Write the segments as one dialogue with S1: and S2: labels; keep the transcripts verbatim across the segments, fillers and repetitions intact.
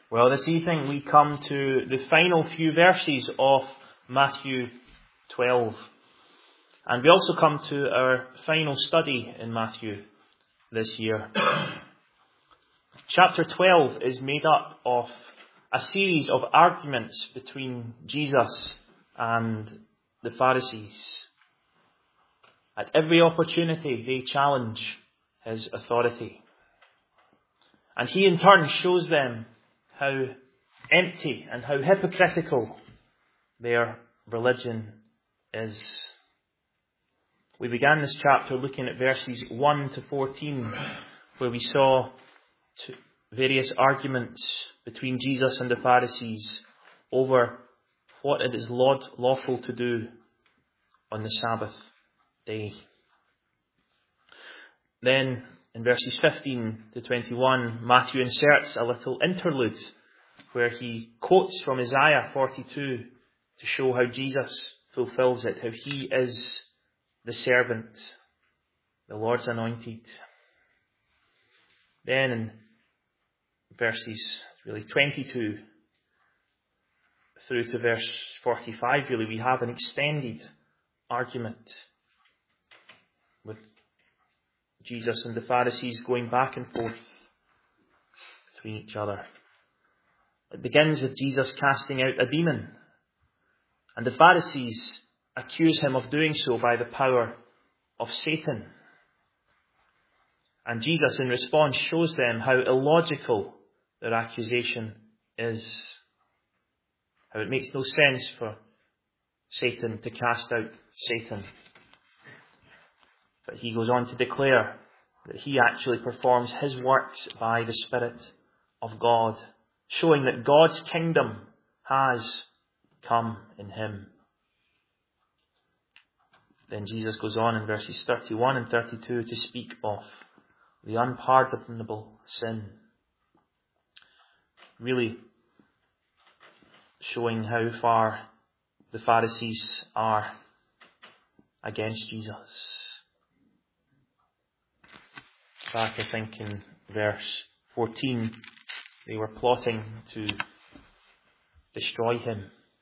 S1: Well, this evening we come to the final few verses of Matthew twelve. And we also come to our final study in Matthew this year. Chapter twelve is made up of a series of arguments between Jesus and the Pharisees. At every opportunity they challenge his authority. And he in turn shows them how empty and how hypocritical their religion is. We began this chapter looking at verses one to fourteen, where we saw various arguments between Jesus and the Pharisees over what it is lawful to do on the Sabbath day. Then, in verses fifteen to twenty-one, Matthew inserts a little interlude where he quotes from Isaiah forty-two to show how Jesus fulfills it, how he is the servant, the Lord's anointed. Then in verses really twenty-two through to verse forty-five, really, we have an extended argument with Jesus and the Pharisees going back and forth between each other. It begins with Jesus casting out a demon, and the Pharisees accuse him of doing so by the power of Satan. And Jesus in response shows them how illogical their accusation is, how it makes no sense for Satan to cast out Satan. But he goes on to declare that he actually performs his works by the Spirit of God, showing that God's kingdom has come in him. Then Jesus goes on in verses thirty-one and thirty-two to speak of the unpardonable sin, really showing how far the Pharisees are against Jesus. Back, I think, in verse fourteen, they were plotting to destroy him.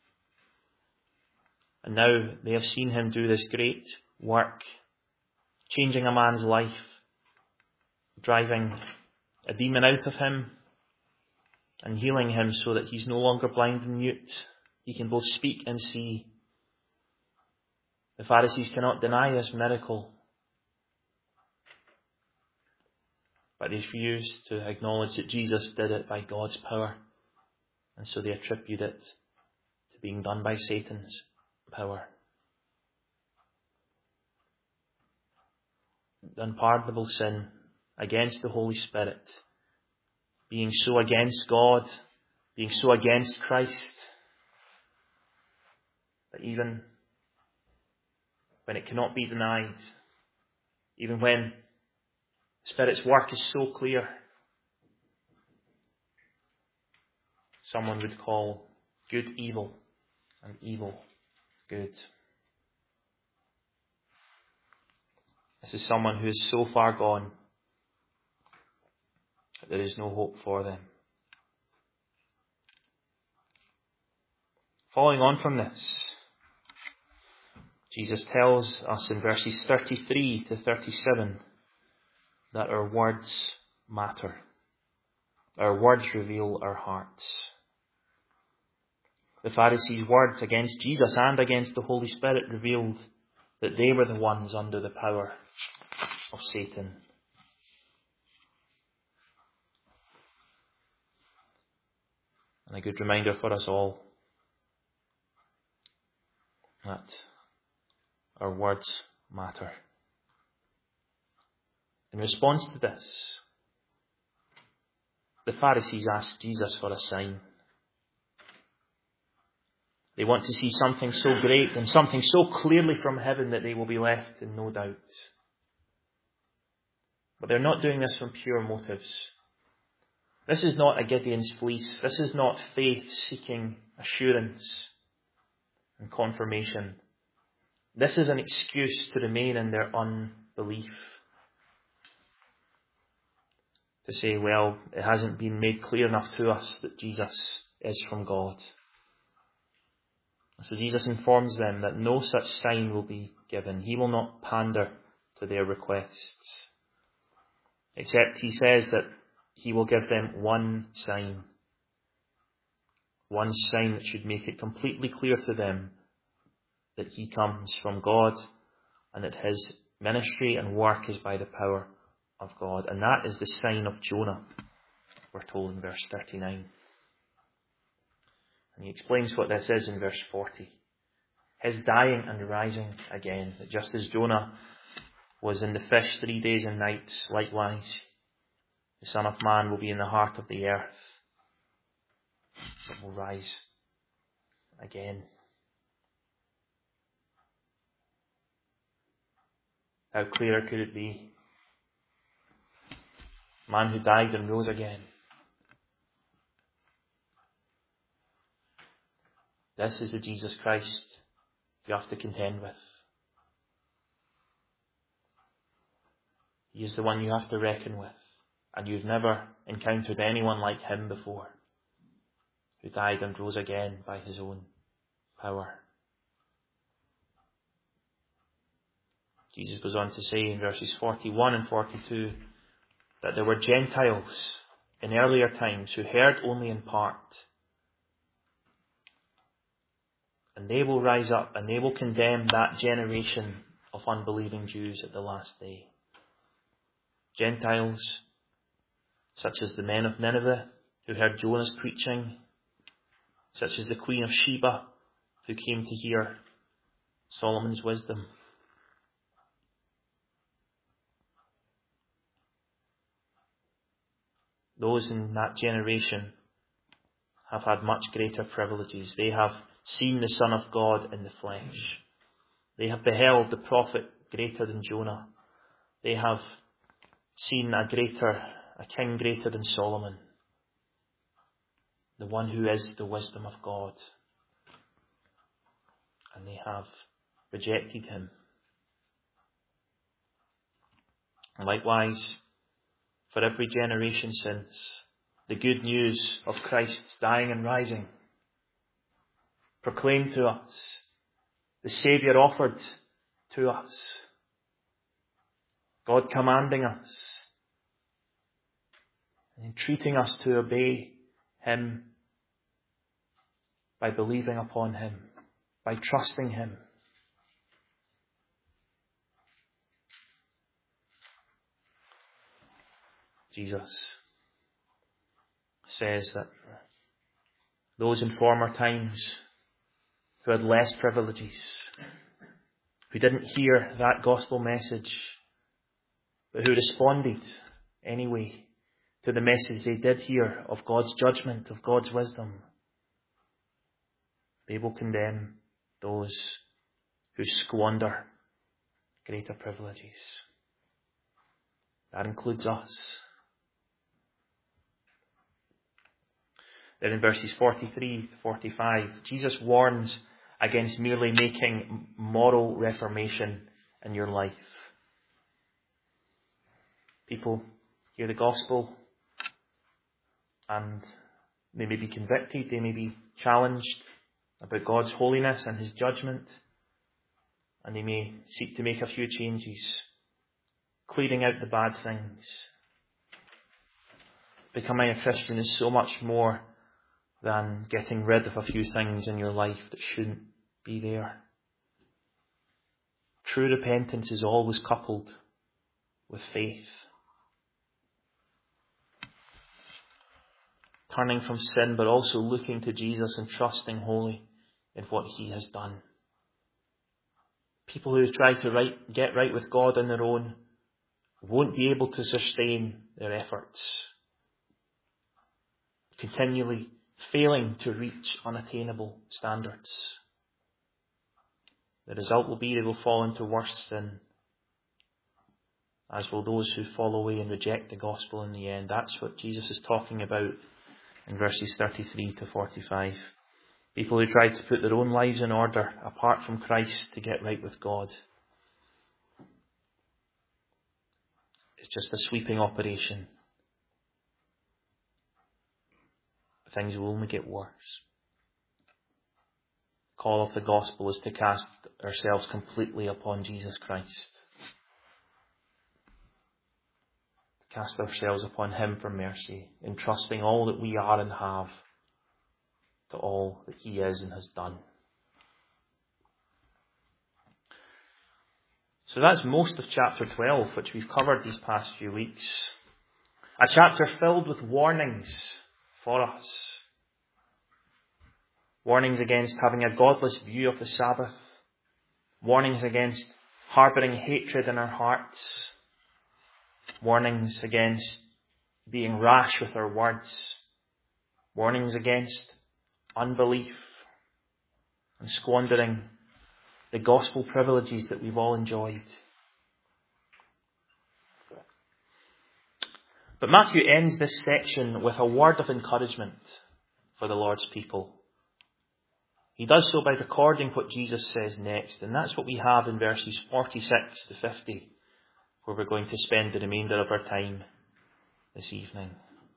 S1: And now they have seen him do this great work, changing a man's life, driving a demon out of him, and healing him so that he's no longer blind and mute. He can both speak and see. The Pharisees cannot deny this miracle, but they refuse to acknowledge that Jesus did it by God's power, and so they attribute it to being done by Satan's power. The unpardonable sin against the Holy Spirit, being so against God, being so against Christ, that even when it cannot be denied, even when the Spirit's work is so clear, someone would call good evil and evil good. This is someone who is so far gone that there is no hope for them. Following on from this, Jesus tells us in verses thirty-three to thirty-seven that our words matter. Our words reveal our hearts. The Pharisees' words against Jesus and against the Holy Spirit revealed that they were the ones under the power of Satan. And a good reminder for us all that our words matter. In response to this, the Pharisees asked Jesus for a sign. They want to see something so great and something so clearly from heaven that they will be left in no doubt. But they're not doing this from pure motives. This is not a Gideon's fleece. This is not faith seeking assurance and confirmation. This is an excuse to remain in their unbelief. to say, well, it hasn't been made clear enough to us that Jesus is from God. So Jesus informs them that no such sign will be given. He will not pander to their requests, except he says that he will give them one sign. One sign that should make it completely clear to them that he comes from God and that his ministry and work is by the power of God. And that is the sign of Jonah, we're told in verse thirty-nine. And he explains what this is in verse forty. His dying and rising again. That just as Jonah was in the fish three days and nights, likewise, the Son of Man will be in the heart of the earth, but will rise again. How clearer could it be? Man who died and rose again. This is the Jesus Christ you have to contend with. He is the one you have to reckon with. And you've never encountered anyone like him before, who died and rose again by his own power. Jesus goes on to say in verses forty-one and forty-two that there were Gentiles in earlier times who heard only in part. And they will rise up and they will condemn that generation of unbelieving Jews at the last day. Gentiles, such as the men of Nineveh who heard Jonah's preaching, such as the Queen of Sheba who came to hear Solomon's wisdom. Those in that generation have had much greater privileges. They have seen the Son of God in the flesh. They have beheld the prophet greater than Jonah. They have seen a greater, a king greater than Solomon, the one who is the wisdom of God. And they have rejected him. And likewise, for every generation since, the good news of Christ's dying and rising, proclaimed to us, the Saviour offered to us, God commanding us, and entreating us to obey him by believing upon him, by trusting him. Jesus says that those in former times who had less privileges, who didn't hear that gospel message, but who responded anyway to the message they did hear of God's judgment, of God's wisdom, they will condemn those who squander greater privileges. That includes us. Then in verses forty-three to forty-five, Jesus warns against merely making moral reformation in your life. People hear the gospel and they may be convicted, they may be challenged about God's holiness and his judgment, and they may seek to make a few changes, clearing out the bad things. Becoming a Christian is so much more than getting rid of a few things in your life that shouldn't be there. True repentance is always coupled with faith. Turning from sin, but also looking to Jesus and trusting wholly in what he has done. People who try to right, get right with God on their own won't be able to sustain their efforts, continually failing to reach unattainable standards. The result will be they will fall into worse sin, as will those who fall away and reject the gospel in the end. That's what Jesus is talking about in verses thirty-three to forty-five. People who try to put their own lives in order apart from Christ to get right with God. It's just a sweeping operation. things will only get worse. The call of the gospel is to cast ourselves completely upon Jesus Christ. To cast ourselves upon Him for mercy, entrusting all that we are and have to all that He is and has done. So that's most of chapter twelve, which we've covered these past few weeks. A chapter filled with warnings for us. Warnings against having a godless view of the Sabbath. Warnings against harbouring hatred in our hearts. Warnings against being rash with our words. Warnings against unbelief and squandering the gospel privileges that we've all enjoyed. But Matthew ends this section with a word of encouragement for the Lord's people. He does so by recording what Jesus says next, and that's what we have in verses forty-six to fifty, where we're going to spend the remainder of our time this evening.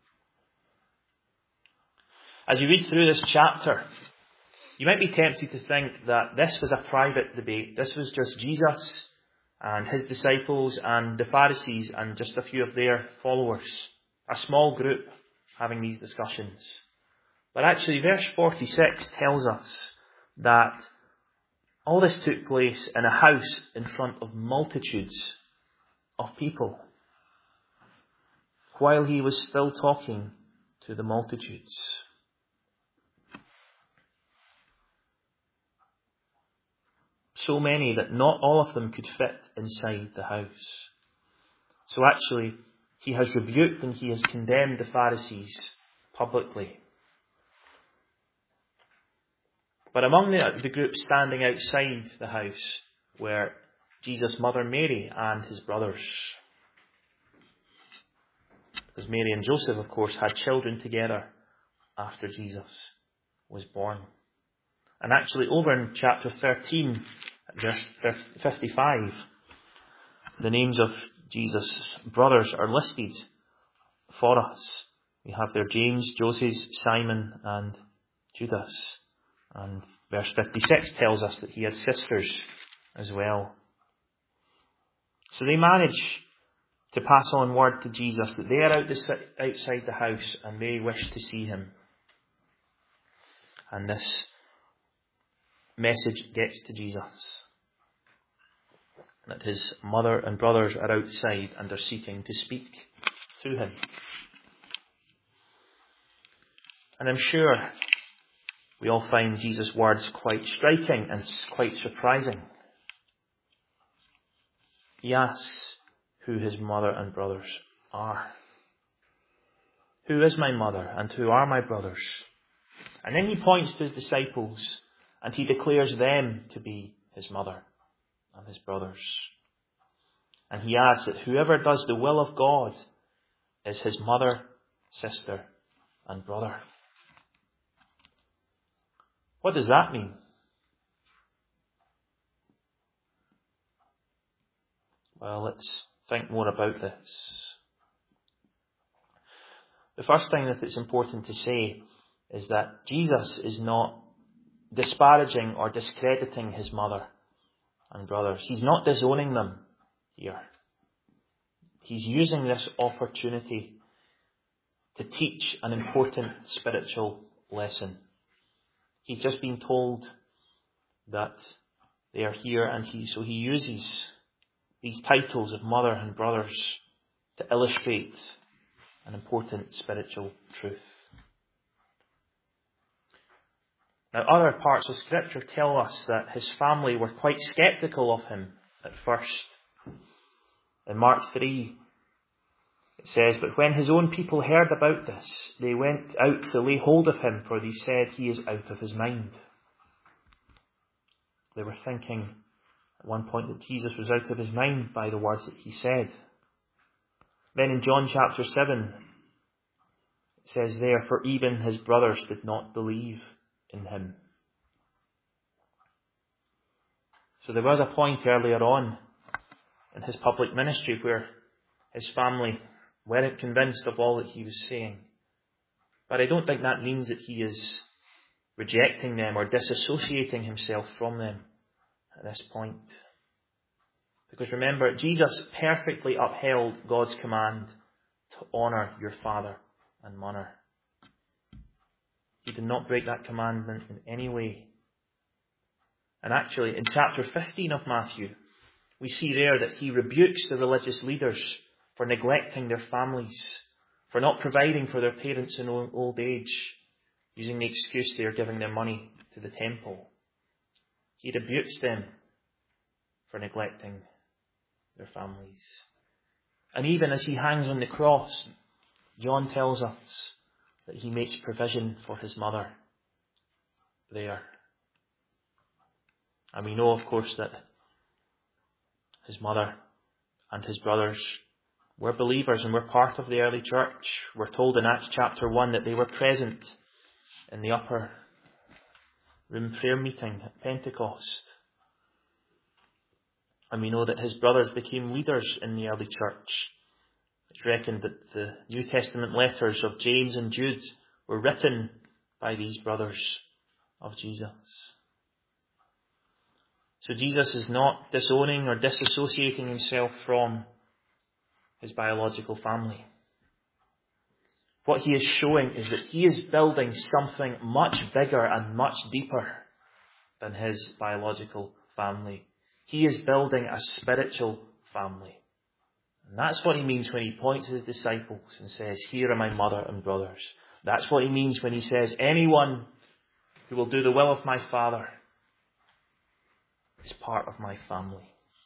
S1: As you read through this chapter, you might be tempted to think that this was a private debate. This was just Jesus and his disciples and the Pharisees and just a few of their followers. A small group having these discussions. But actually, verse forty-six tells us that all this took place in a house in front of multitudes of people, while he was still talking to the multitudes. So many that not all of them could fit inside the house. So actually, he has rebuked and he has condemned the Pharisees publicly. But among the, the group standing outside the house were Jesus' mother Mary and his brothers. Because Mary and Joseph, of course, had children together after Jesus was born. And actually, over in chapter thirteen, verse fifty-five, the names of Jesus' brothers are listed for us. We have there James, Joseph, Simon, and Judas. And verse fifty-six tells us that he had sisters as well. So they manage to pass on word to Jesus that they are out the, outside the house and they wish to see him. And this message gets to Jesus, that his mother and brothers are outside and are seeking to speak to him. And I'm sure we all find Jesus' words quite striking and quite surprising. He asks who his mother and brothers are. Who is my mother and who are my brothers? And then he points to his disciples and he declares them to be his mother and his brothers. And he adds that whoever does the will of God is his mother, sister, and brother. What does that mean? Well, let's think more about this. The first thing that it's important to say is that Jesus is not disparaging or discrediting his mother and brothers. He's not disowning them here. He's using this opportunity to teach an important spiritual lesson. He's just been told that they are here, and he so he uses these titles of mother and brothers to illustrate an important spiritual truth. Now, other parts of Scripture tell us that his family were quite sceptical of him at first. In Mark three, it says, "But when his own people heard about this, they went out to lay hold of him, for they said, 'He is out of his mind.'" They were thinking at one point that Jesus was out of his mind by the words that he said. Then in John chapter seven, it says there, "For even his brothers did not believe in him." So there was a point earlier on in his public ministry where his family weren't convinced of all that he was saying. But I don't think that means that he is rejecting them or disassociating himself from them at this point. Because remember, Jesus perfectly upheld God's command to honour your father and mother. He did not break that commandment in any way. And actually, in chapter fifteen of Matthew, we see there that he rebukes the religious leaders for neglecting their families, for not providing for their parents in old age, using the excuse they are giving their money to the temple. He rebukes them for neglecting their families. And even as he hangs on the cross, John tells us that he makes provision for his mother there. And we know, of course, that his mother and his brothers were believers and were part of the early church. We're told in Acts chapter one that they were present in the upper room prayer meeting at Pentecost. And we know that his brothers became leaders in the early church. It's reckoned that the New Testament letters of James and Jude were written by these brothers of Jesus. So Jesus is not disowning or disassociating himself from his biological family. What he is showing is that he is building something much bigger and much deeper than his biological family. He is building a spiritual family. And that's what he means when he points to his disciples and says, "Here are my mother and brothers." That's what he means when he says, "Anyone who will do the will of my Father is part of my family."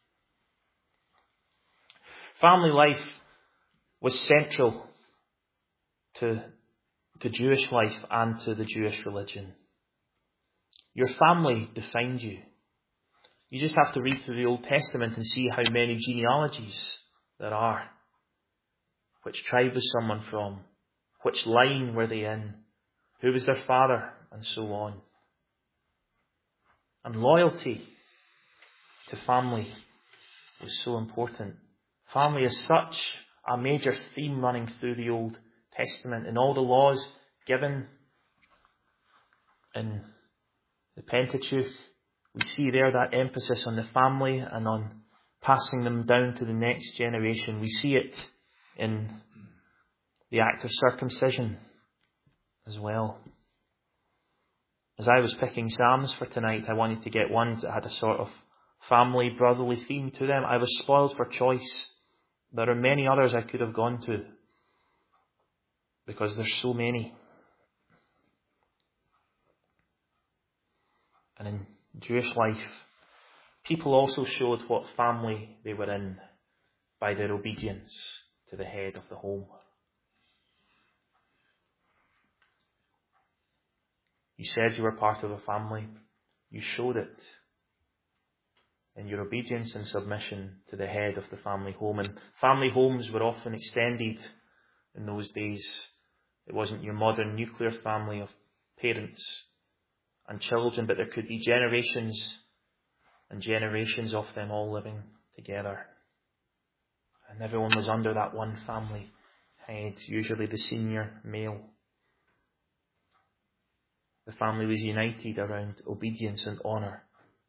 S1: Family life was central to, to Jewish life and to the Jewish religion. Your family defined you. You just have to read through the Old Testament and see how many genealogies there are. Which tribe was someone from? Which line were they in? Who was their father? And so on. And loyalty to family was so important. Family is such a major theme running through the Old Testament. In all the laws given in the Pentateuch, we see there that emphasis on the family and on passing them down to the next generation. We see it in the act of circumcision as well. As I was picking Psalms for tonight, I wanted to get ones that had a sort of family, brotherly theme to them. I was spoiled for choice. There are many others I could have gone to because there's so many. And in Jewish life, people also showed what family they were in by their obedience to the head of the home. You said you were part of a family. You showed it in your obedience and submission to the head of the family home. And family homes were often extended in those days. It wasn't your modern nuclear family of parents and children, but there could be generations and generations of them all living together. And everyone was under that one family head, usually the senior male. The family was united around obedience and honour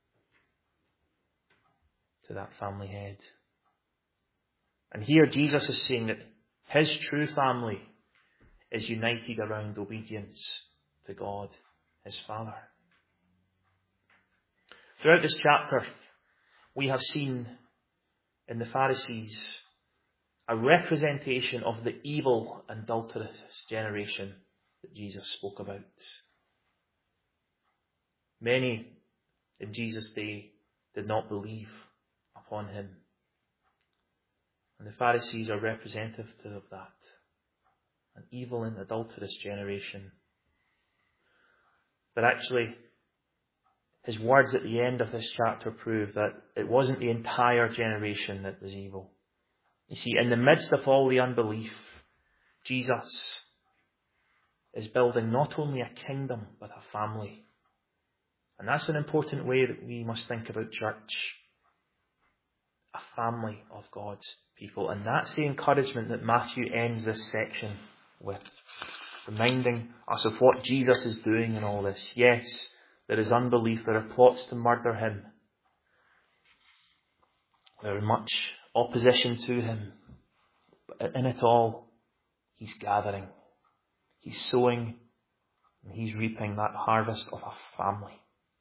S1: to that family head. And here Jesus is saying that his true family is united around obedience to God, his Father. Throughout this chapter, we have seen in the Pharisees a representation of the evil and adulterous generation that Jesus spoke about. Many in Jesus' day did not believe upon him. And the Pharisees are representative of that. An evil and adulterous generation. But actually, his words at the end of this chapter prove that it wasn't the entire generation that was evil. You see, in the midst of all the unbelief, Jesus is building not only a kingdom, but a family. And that's an important way that we must think about church. A family of God's people. And that's the encouragement that Matthew ends this section with. reminding us of what Jesus is doing in all this. Yes, there is unbelief. There are plots to murder him. There is much opposition to him. But in it all, he's gathering. He's sowing and he's reaping that harvest of a family.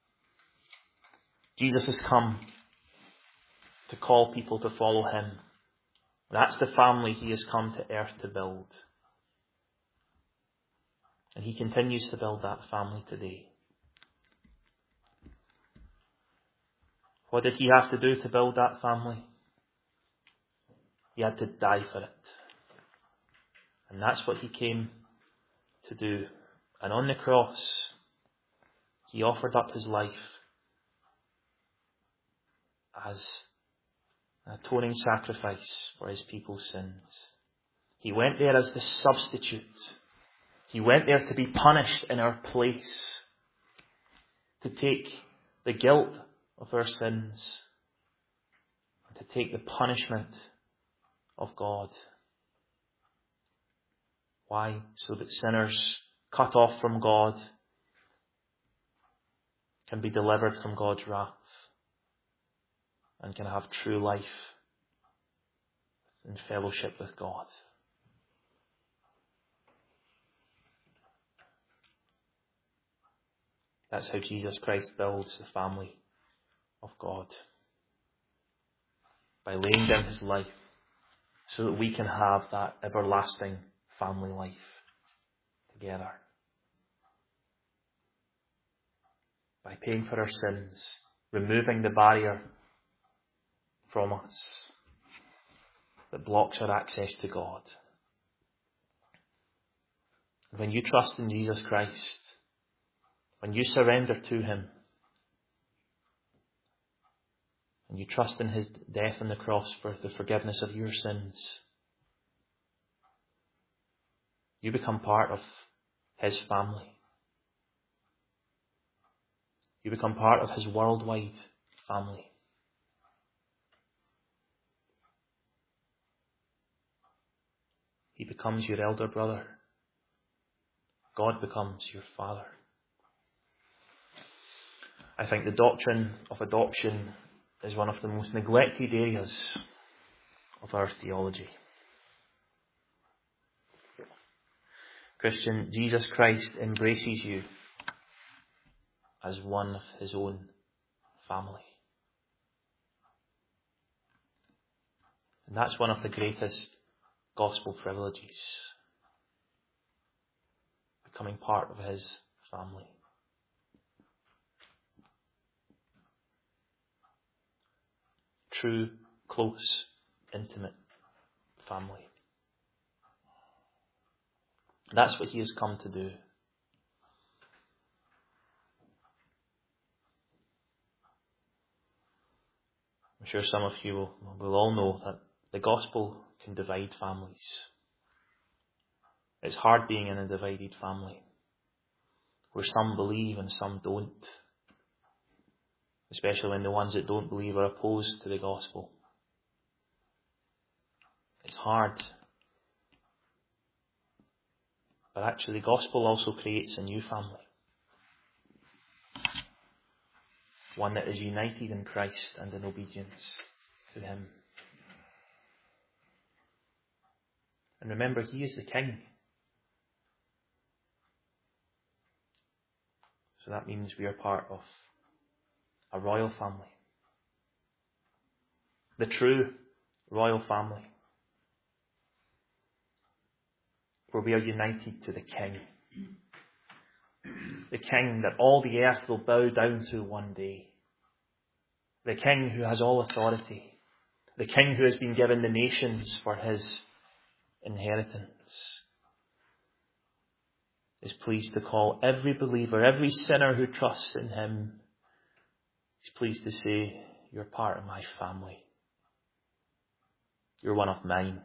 S1: Jesus has come to call people to follow him. That's the family he has come to earth to build. And he continues to build that family today. What did he have to do to build that family? He had to die for it. And that's what he came to do. And on the cross, he offered up his life as an atoning sacrifice for his people's sins. He went there as the substitute. He went there to be punished in our place, to take the guilt of our sins, and to take the punishment of God. Why? So that sinners cut off from God can be delivered from God's wrath and can have true life in fellowship with God. That's how Jesus Christ builds the family of God. By laying down his life so that we can have that everlasting family life together. By paying for our sins, removing the barrier from us that blocks our access to God. And when you trust in Jesus Christ, when you surrender to him, and you trust in his death on the cross for the forgiveness of your sins, you become part of his family. You become part of his worldwide family. He becomes your elder brother. God becomes your father. I think the doctrine of adoption is one of the most neglected areas of our theology. Christian, Jesus Christ embraces you as one of his own family. And that's one of the greatest gospel privileges. Becoming part of his family. True, close, intimate family. That's what he has come to do. I'm sure some of you will, will all know that the gospel can divide families. It's hard being in a divided family, where some believe and some don't. Especially when the ones that don't believe are opposed to the gospel. It's hard. But actually, the gospel also creates a new family. One that is united in Christ and in obedience to him. And remember, he is the king. So that means we are part of a royal family. The true royal family. Where we are united to the King. The King that all the earth will bow down to one day. The King who has all authority. The King who has been given the nations for his inheritance. Is pleased to call every believer, every sinner who trusts in him, he's pleased to say, you're part of my family. You're one of mine.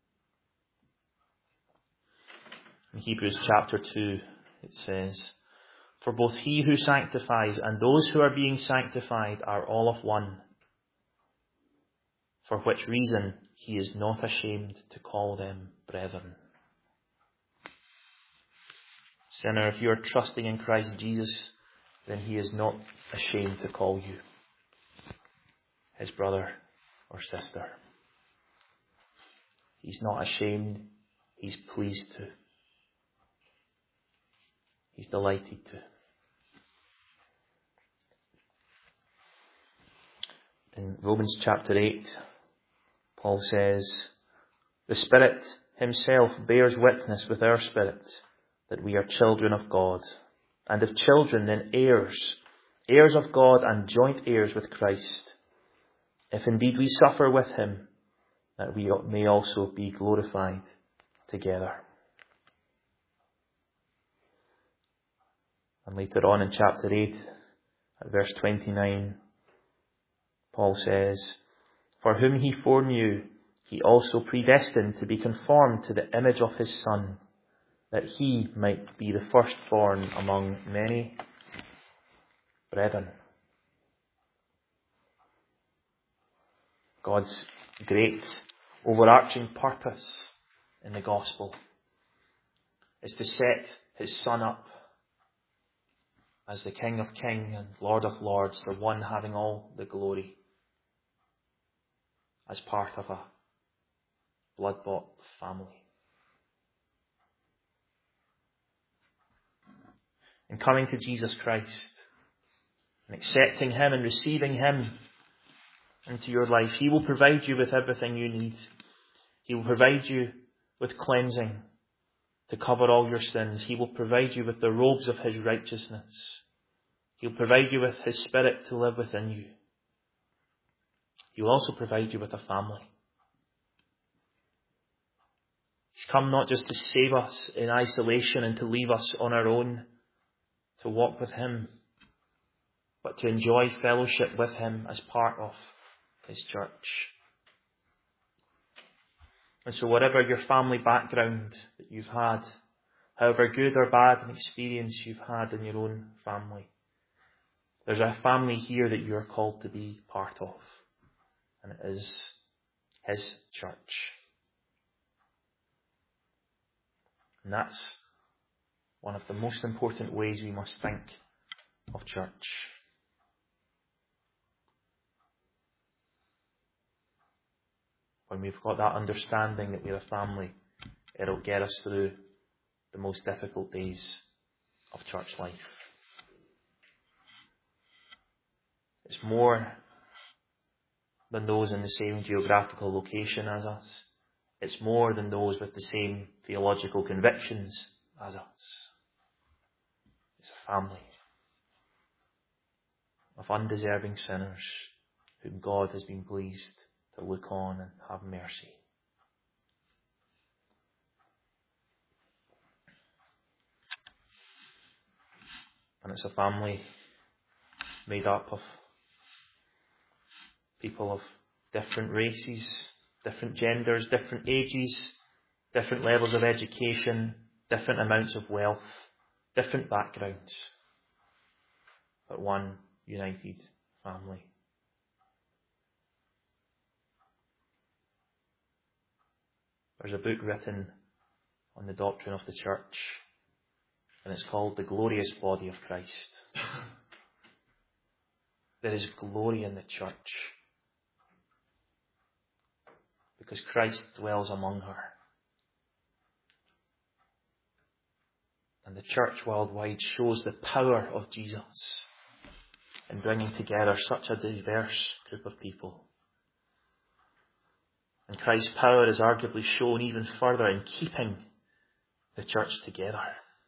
S1: In Hebrews chapter two, it says, for both he who sanctifies and those who are being sanctified are all of one. For which reason he is not ashamed to call them brethren. Sinner, if you are trusting in Christ Jesus, then he is not ashamed to call you his brother or sister. He's not ashamed. He's pleased to. He's delighted to. In Romans chapter eight, Paul says, the Spirit himself bears witness with our spirit that we are children of God. And if children, then heirs, heirs of God and joint heirs with Christ. If indeed we suffer with him, that we may also be glorified together. And later on in chapter eight, at verse twenty-nine, Paul says, for whom he foreknew, he also predestined to be conformed to the image of his Son, that he might be the firstborn among many brethren. God's great overarching purpose in the gospel is to set his Son up as the King of Kings and Lord of Lords, the one having all the glory, as part of a blood-bought family. In coming to Jesus Christ and accepting him and receiving him into your life, he will provide you with everything you need. He will provide you with cleansing to cover all your sins. He will provide you with the robes of his righteousness. He'll provide you with his Spirit to live within you. He will also provide you with a family. He's come not just to save us in isolation and to leave us on our own to walk with him, but to enjoy fellowship with him as part of his church. And so whatever your family background that you've had, however good or bad an experience you've had in your own family, there's a family here that you're called to be part of. And it is his church. And that's one of the most important ways we must think of church. When we've got that understanding that we're a family, it'll get us through the most difficult days of church life. It's more than those in the same geographical location as us. It's more than those with the same theological convictions as us. It's a family of undeserving sinners whom God has been pleased to look on and have mercy. And it's a family made up of people of different races, different genders, different ages, different levels of education, different amounts of wealth, different backgrounds, but one united family. There's a book written on the doctrine of the church, and it's called The Glorious Body of Christ. There is glory in the church because Christ dwells among her. And the church worldwide shows the power of Jesus in bringing together such a diverse group of people. And Christ's power is arguably shown even further in keeping the church together.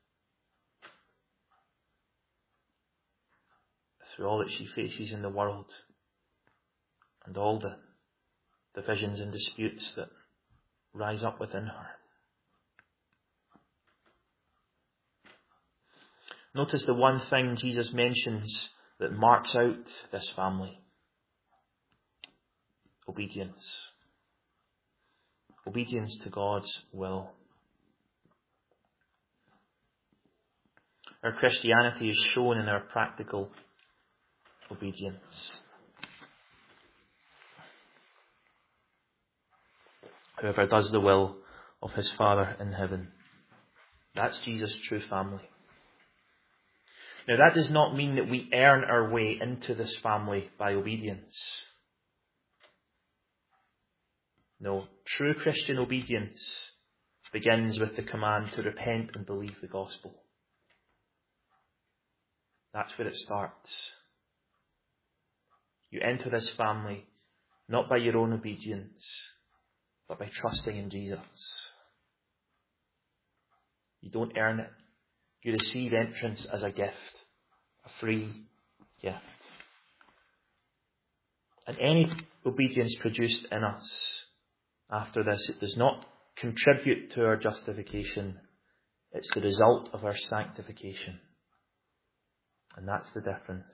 S1: Through all that she faces in the world and all the divisions and disputes that rise up within her. Notice the one thing Jesus mentions that marks out this family. Obedience. Obedience to God's will. Our Christianity is shown in our practical obedience. Whoever does the will of his Father in heaven. That's Jesus' true family. Now, that does not mean that we earn our way into this family by obedience. No, true Christian obedience begins with the command to repent and believe the gospel. That's where it starts. You enter this family not by your own obedience, but by trusting in Jesus. You don't earn it. You receive entrance as a gift, a free gift. And any obedience produced in us after this, it does not contribute to our justification. It's the result of our sanctification. And that's the difference.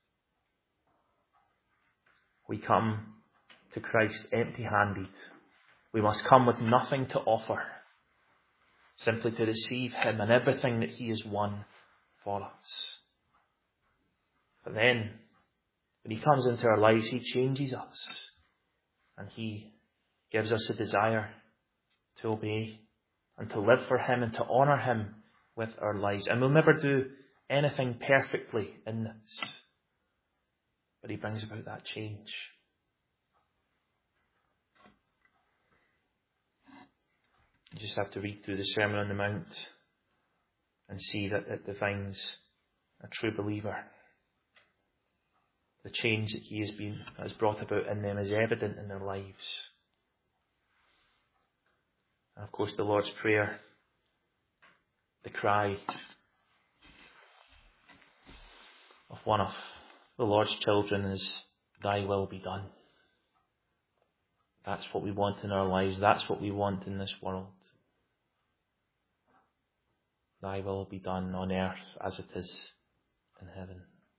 S1: We come to Christ empty-handed. We must come with nothing to offer, simply to receive Him and everything that He has won for us. But then, when He comes into our lives, He changes us. And He gives us a desire to obey and to live for Him and to honour Him with our lives. And we'll never do anything perfectly in this. But He brings about that change. You just have to read through the Sermon on the Mount and see that it defines a true believer. The change that He has been has brought about in them is evident in their lives. And of course, the Lord's Prayer, the cry of one of the Lord's children is, "Thy will be done." That's what we want in our lives. That's what we want in this world. Thy will be done on earth as it is in heaven.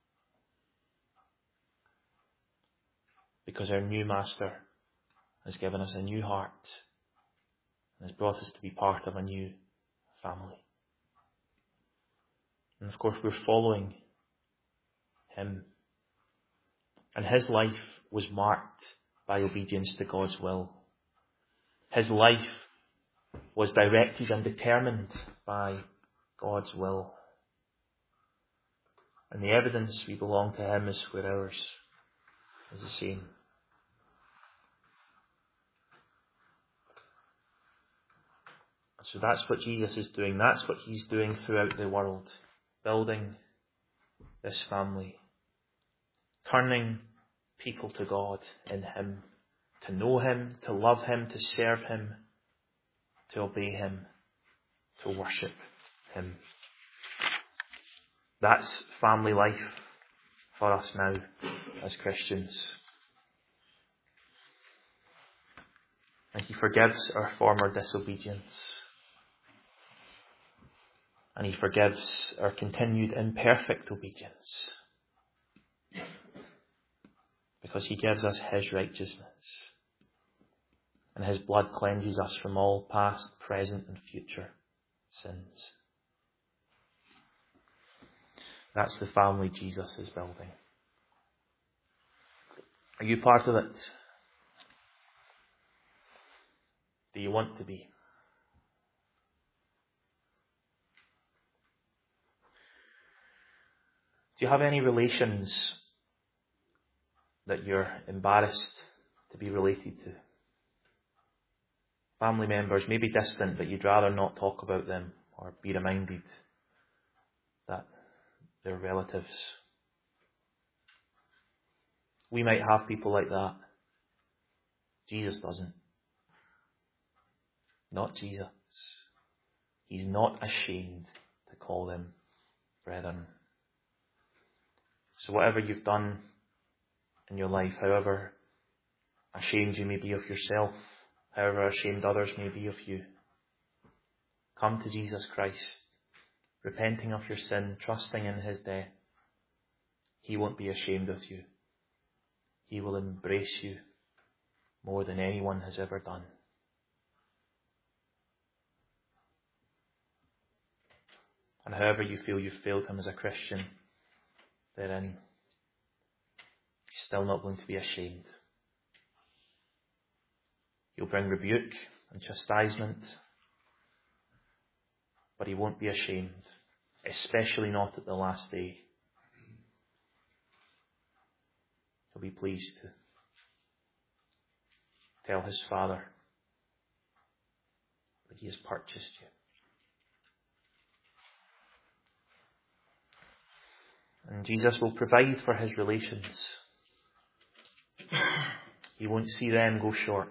S1: Because our new Master has given us a new heart and has brought us to be part of a new family. And of course, we're following Him. And His life was marked by obedience to God's will. His life was directed and determined by God's will. And the evidence we belong to Him is where ours is the same. So that's what Jesus is doing. That's what He's doing throughout the world. Building this family. Turning people to God in Him. To know Him, to love Him, to serve Him, to obey Him, to worship Him. That's family life for us now as Christians. And He forgives our former disobedience. And He forgives our continued imperfect obedience. Because He gives us His righteousness. And His blood cleanses us from all past, present and future sins. That's the family Jesus is building. Are you part of it? Do you want to be? Do you have any relations that you're embarrassed to be related to? Family members, maybe distant, but you'd rather not talk about them or be reminded that they're relatives. We might have people like that. Jesus doesn't. Not Jesus. He's not ashamed to call them brethren. So whatever you've done in your life, however ashamed you may be of yourself, however ashamed others may be of you, come to Jesus Christ, repenting of your sin, trusting in His death. He won't be ashamed of you. He will embrace you more than anyone has ever done. And however you feel you've failed Him as a Christian, therein, He's still not going to be ashamed. He'll bring rebuke and chastisement, but He won't be ashamed, especially not at the last day, He'll be pleased to tell his Father that he has purchased you. And Jesus will provide for his relations. He won't see them go short.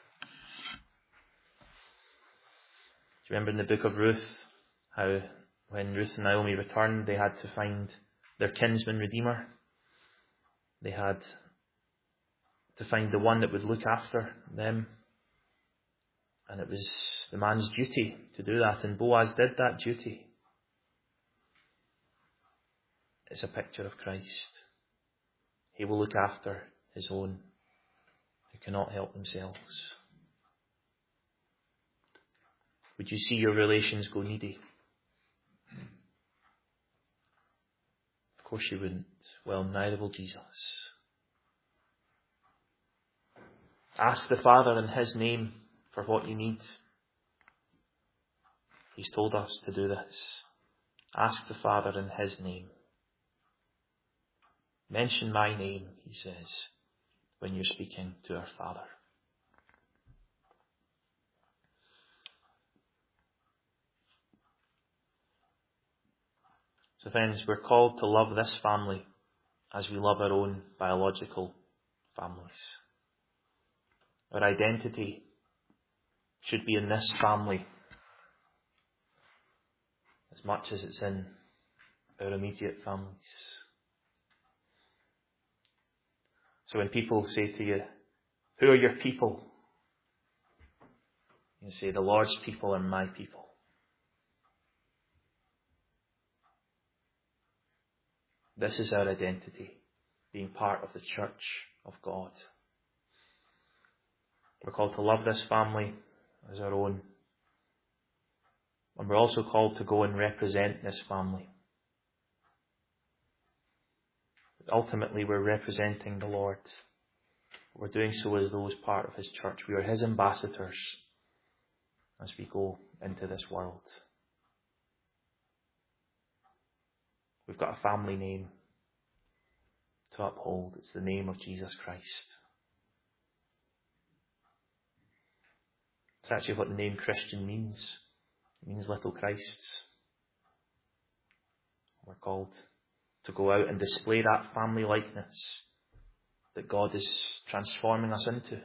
S1: Do you remember in the book of Ruth how when Ruth and Naomi returned, they had to find their kinsman redeemer? They had to find the one that would look after them. And it was the man's duty to do that. And Boaz did that duty. It's a picture of Christ. He will look after his own who cannot help themselves. Would you see your relations go needy? Of course you wouldn't. Well, neither will Jesus. Ask the Father in his name for what you need. He's told us to do this. Ask the Father in his name. Mention my name, he says, when you're speaking to our Father. So friends, we're called to love this family as we love our own biological families. Our identity should be in this family as much as it's in our immediate families. So when people say to you, who are your people? You say, the Lord's people are my people. This is our identity, being part of the church of God. We're called to love this family as our own. And we're also called to go and represent this family. But ultimately, we're representing the Lord. We're doing so as those part of his church. We are his ambassadors as we go into this world. We've got a family name to uphold. It's the name of Jesus Christ. It's actually what the name Christian means. It means little Christs. We're called to go out and display that family likeness that God is transforming us into.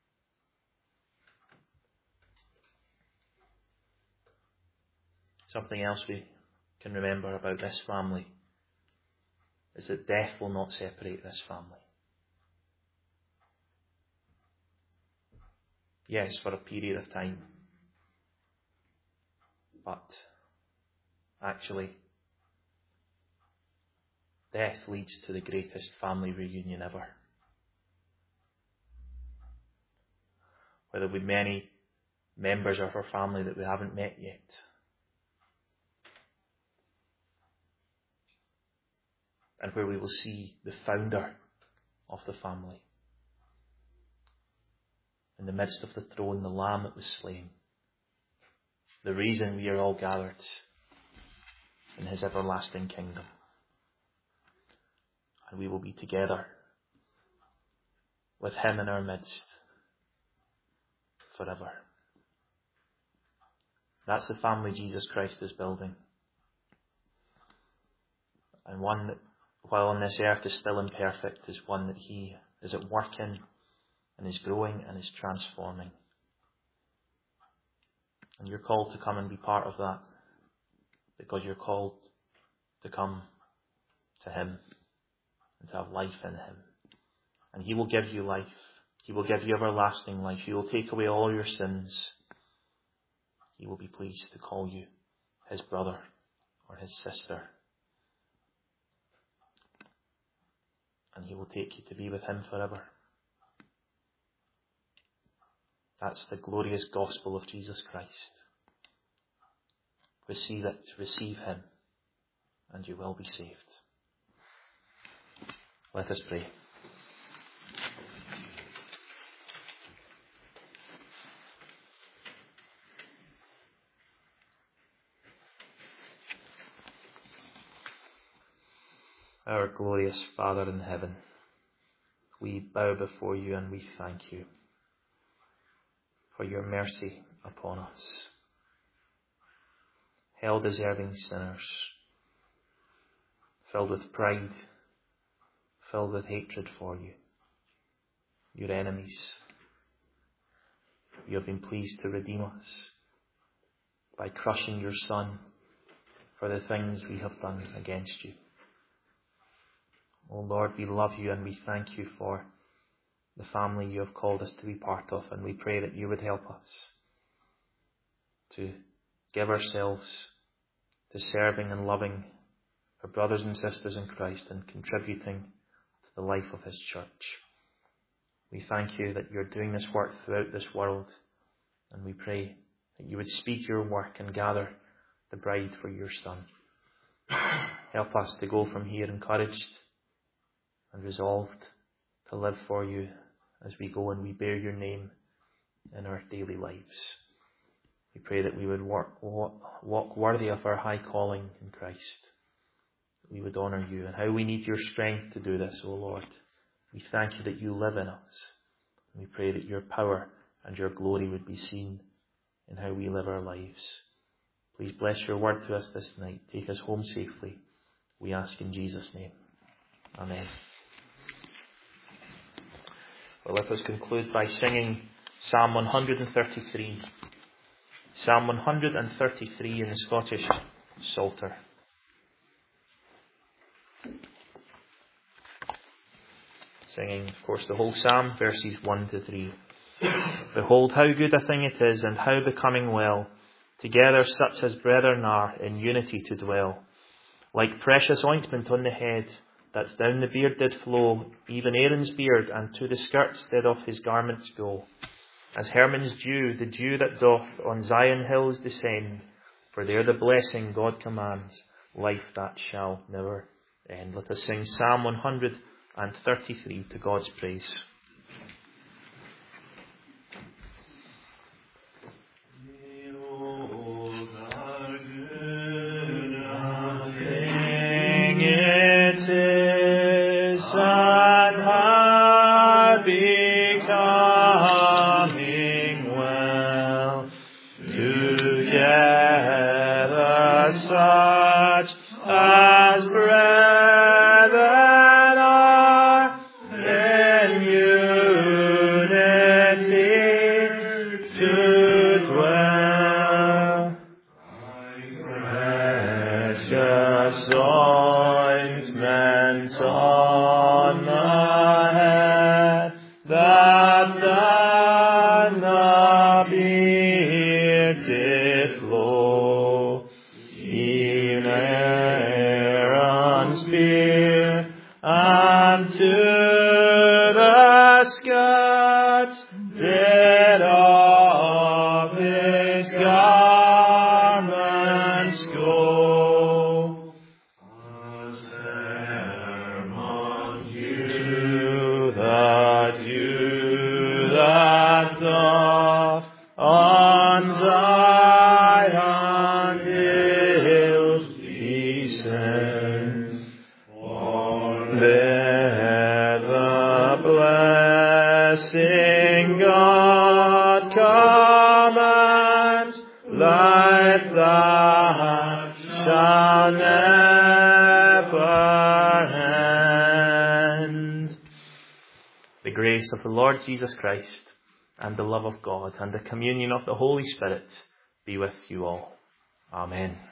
S1: Something else we can remember about this family is that death will not separate this family. Yes, for a period of time. But actually, death leads to the greatest family reunion ever. Where there will be many members of our family that we haven't met yet. And where we will see the founder of the family. In the midst of the throne, the Lamb that was slain. The reason we are all gathered in his everlasting kingdom. And we will be together with him in our midst forever. That's the family Jesus Christ is building. And one that, while on this earth is still imperfect, is one that he is at work in and is growing and is transforming. And you're called to come and be part of that because you're called to come to him and to have life in him. And he will give you life. He will give you everlasting life. He will take away all your sins. He will be pleased to call you his brother or his sister. And he will take you to be with him forever. That's the glorious gospel of Jesus Christ. Receive it, receive him, and you will be saved. Let us pray. Our glorious Father in heaven, we bow before you and we thank you for your mercy upon us. Hell-deserving sinners, filled with pride, filled with hatred for you, your enemies. You have been pleased to redeem us by crushing your Son for the things we have done against you. Oh Lord, we love you and we thank you for the family you have called us to be part of, and we pray that you would help us to give ourselves to serving and loving our brothers and sisters in Christ and contributing to the life of his church. We thank you that you're doing this work throughout this world, and we pray that you would speak your work and gather the bride for your Son. Help us to go from here encouraged and resolved to live for you as we go and we bear your name in our daily lives. We pray that we would walk, walk, walk worthy of our high calling in Christ. That we would honour you, and how we need your strength to do this, O Lord. We thank you that you live in us. We pray that your power and your glory would be seen in how we live our lives. Please bless your word to us this night. Take us home safely. We ask in Jesus' name. Amen. Well, let us conclude by singing Psalm one thirty-three. Psalm one thirty-three in the Scottish Psalter. Singing, of course, the whole psalm, verses one to three. Behold, how good a thing it is, and how becoming well, together such as brethren are, in unity to dwell. Like precious ointment on the head, that down the beard did flow, even Aaron's beard, and to the skirts did off his garments go. As Hermon's dew, the dew that doth on Zion hills descend, for there the blessing God commands, life that shall never end. Let us sing Psalm one thirty-three to God's praise. Of the Lord Jesus Christ, and the love of God, and the communion of the Holy Spirit be with you all. Amen.